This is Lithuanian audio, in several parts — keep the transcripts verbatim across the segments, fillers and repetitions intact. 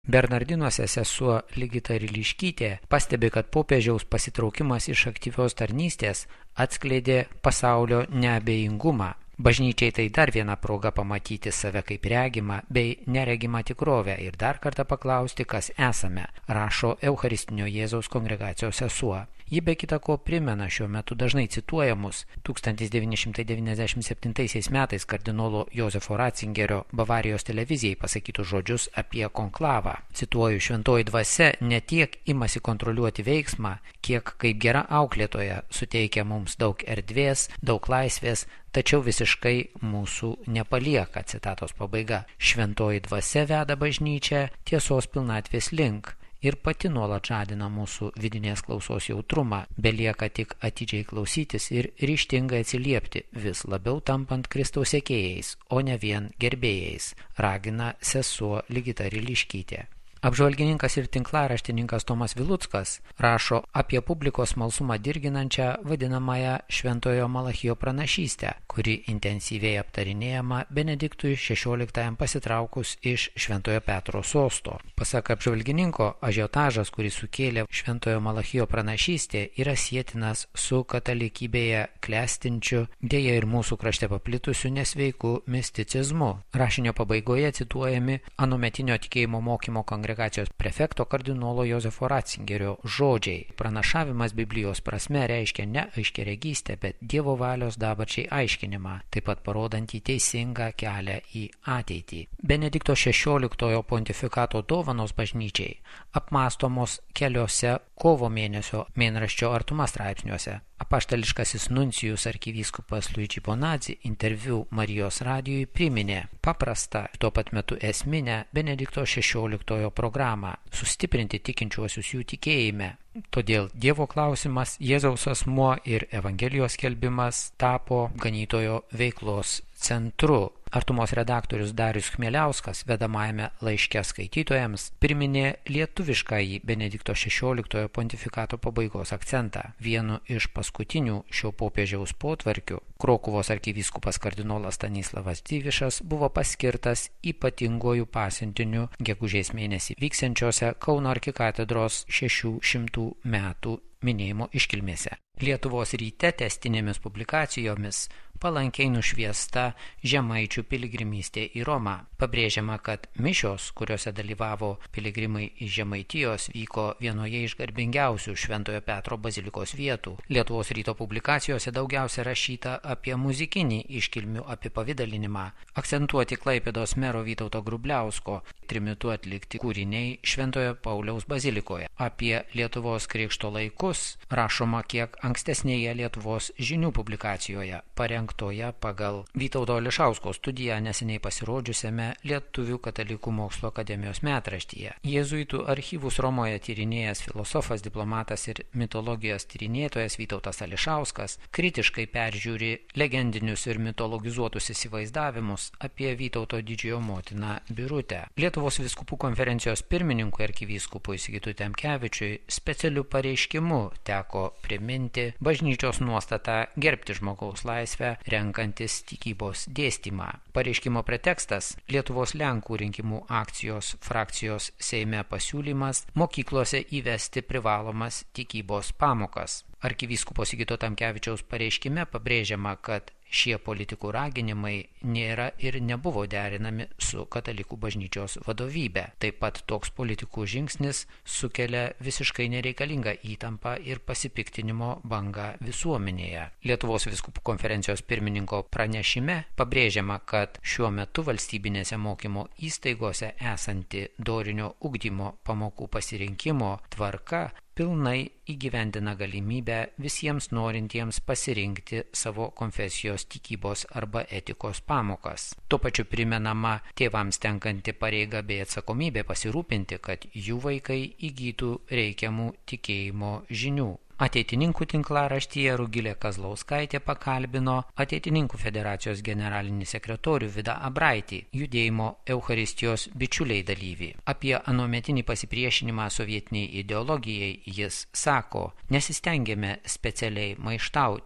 Bernardinuose sesuo Ligita Ryliškytė pastebi, kad popiežiaus pasitraukimas iš aktyvios tarnystės atskleidė pasaulio neabejingumą. Bažnyčiai tai dar viena proga pamatyti save kaip regimą bei neregimą tikrovę ir dar kartą paklausti, kas esame, rašo Eucharistinio Jėzaus kongregacijos sesuo. Ji be kita ko primena šiuo metu dažnai cituojamus tūkstantis devyni šimtai devyniasdešimt septintaisiais metais kardinolo Jozefo Ratzingerio Bavarijos televizijai pasakytus žodžius apie konklavą. Cituoju, šventoji dvasia ne tiek imasi kontroliuoti veiksmą, kiek kaip gera auklėtoja suteikia mums daug erdvės, daug laisvės, tačiau visiškai mūsų nepalieka, citatos pabaiga. Šventoji dvasia veda bažnyčią tiesos pilnatvės link ir pati nuolat žadina mūsų vidinės klausos jautrumą, belieka tik atidžiai klausytis ir ryžtingai atsiliepti, vis labiau tampant Kristaus sekėjais, o ne vien gerbėjais, ragina sesuo Ligita Ryliškytė. Apžvalgininkas ir tinklaraštininkas Tomas Viluckas rašo apie publikos smalsumą dirginančią vadinamąją Šventojo Malachijo pranašystę, kuri intensyviai aptarinėjama Benediktui šešioliktajam pasitraukus iš Šventojo Petro sosto. Pasak apžvalgininko, ažiotažas, kurį sukėlė Šventojo Malachijo pranašystė, yra sietinas su katalikybėje klestinčiu, dėja ir mūsų krašte paplitusiu nesveiku misticizmu. Rašinio pabaigoje cituojami anuometinio tikėjimo mokymo kongregacijos kongregacijos prefekto kardinolo Jozefo Ratzingerio žodžiai. Pranašavimas Biblijos prasme reiškia ne aiškiaregystę, bet Dievo valios dabarčiai aiškinimą, taip pat parodantį teisingą kelią į ateitį. Benedikto šešioliktojo pontifikato dovanos bažnyčiai apmąstomos keliose kovo mėnesio mėnraščio Artuma straipsniuose. Apaštališkasis nuncijus arkivyskupas Luigi Bonazzi interviu Marijos radijui priminė paprastą, tuo pat metu esminę Benedikto šešioliktojo programą – sustiprinti tikinčiuosius jų tikėjime. Todėl Dievo klausimas, Jėzaus asmuo ir Evangelijos skelbimas tapo ganytojo veiklos centru. Artumos redaktorius Darius Chmieliauskas vedamajame laiške skaitytojams priminė lietuviškąjį Benedikto šešioliktojo pontifikato pabaigos akcentą. Vienu iš paskutinių šio popiežiaus potvarkių Krokuvos arkivyskupas kardinolas Stanislavas Dzivišas buvo paskirtas ypatingojų pasiuntiniu gegužės mėnesį vyksiančiose Kauno arkikatedros šešių šimtų metų minėjimo iškilmėse. Lietuvos ryte testinėmis publikacijomis palankiai nušviesta žemaičių piligrimystė į Romą. Pabrėžiama, kad mišios, kuriuose dalyvavo piligrimai iš Žemaitijos, vyko vienoje iš garbingiausių Šventojo Petro bazilikos vietų. Lietuvos ryto publikacijose daugiausia rašyta apie muzikinį iškilmių apipavidalinimą, akcentuoti Klaipėdos mero Vytauto Grubliausko trimitu atlikti kūriniai Šventojo Pauliaus bazilikoje. Apie Lietuvos krikšto laikus rašoma kiek ankstesnėje Lietuvos žinių publikacijoje, parengtoje pagal Vytauto Ališausko studiją neseniai pasirodžiusiame Lietuvių katalikų mokslo akademijos metraštyje. Jėzuitų archyvus Romoje tyrinėjęs filosofas, diplomatas ir mitologijos tyrinėtojas Vytautas Ališauskas kritiškai peržiūri legendinius ir mitologizuotus įsivaizdavimus apie Vytauto didžiojo motiną Birutę. Lietuvos vyskupų konferencijos pirmininkui arkivyskupui Sigitui Temkevičiui specialiu pareiškimu teko priminti bažnyčios nuostatą gerbti žmogaus laisvę, renkantis tikybos dėstymą. Pareiškimo pretekstas – Lietuvos Lenkų rinkimų akcijos frakcijos Seime pasiūlymas mokyklose įvesti privalomas tikybos pamokas. Arkivyskupo Sigito Tamkevičiaus pareiškime pabrėžiama, kad šie politikų raginimai nėra ir nebuvo derinami su katalikų bažnyčios vadovybe. Taip pat toks politikų žingsnis sukelia visiškai nereikalingą įtampą ir pasipiktinimo bangą visuomenėje. Lietuvos vyskupų konferencijos pirmininko pranešime pabrėžiama, kad šiuo metu valstybinėse mokymo įstaigose esanti dorinio ugdymo pamokų pasirinkimo tvarka pilnai įgyvendina galimybę visiems norintiems pasirinkti savo konfesijos tikybos arba etikos pamokas. Tuo pačiu primenama tėvams tenkanti pareiga bei atsakomybė pasirūpinti, kad jų vaikai įgytų reikiamų tikėjimo žinių. Ateitininkų tinklaraštyje Rugilė Kazlauskaitė pakalbino Ateitininkų federacijos generalinį sekretorių Vidą Abraitį, judėjimo Eucharistijos bičiuliai dalyvį. Apie anuometinį pasipriešinimą sovietiniai ideologijai jis sako: nesistengėme specialiai maištauti,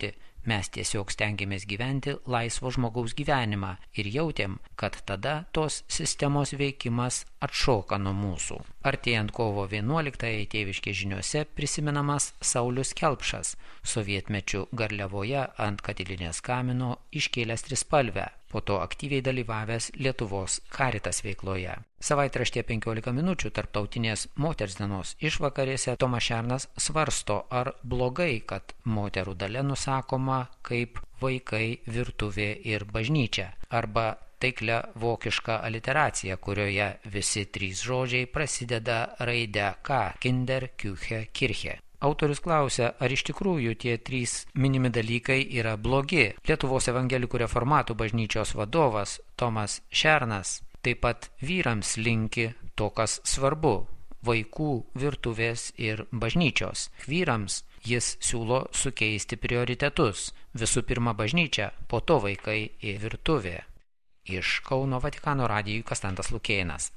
Mes tiesiog stengiamės gyventi laisvo žmogaus gyvenimą ir jautėm, kad tada tos sistemos veikimas atšoka nuo mūsų. Artėjant kovo vienuoliktajai Tėviškės žiniose prisimenamas Saulius Kelpšas, sovietmečiu Garliavoje ant katilinės kamino iškėlęs trispalvę, po to aktyviai dalyvavęs Lietuvos Caritas veikloje. Savaitraštyje penkiolika minučių tarptautinės moters dienos išvakarėse Tomas Šernas svarsto, ar blogai, kad moterų dalia nusakoma kaip vaikai, virtuvė ir bažnyčia, arba taiklia vokiška aliteracija, kurioje visi trys žodžiai prasideda raide K – Kinder, Küche, Kirche. Autorius klausia, ar iš tikrųjų tie trys minimi dalykai yra blogi. Lietuvos evangelikų reformatų bažnyčios vadovas Tomas Šernas taip pat vyrams linki to, kas svarbu – vaikų, virtuvės ir bažnyčios. Vyrams jis siūlo sukeisti prioritetus. Visų pirma bažnyčia, po to vaikai ir virtuvė. Iš Kauno Vatikano radijui Kastantas Lukėnas.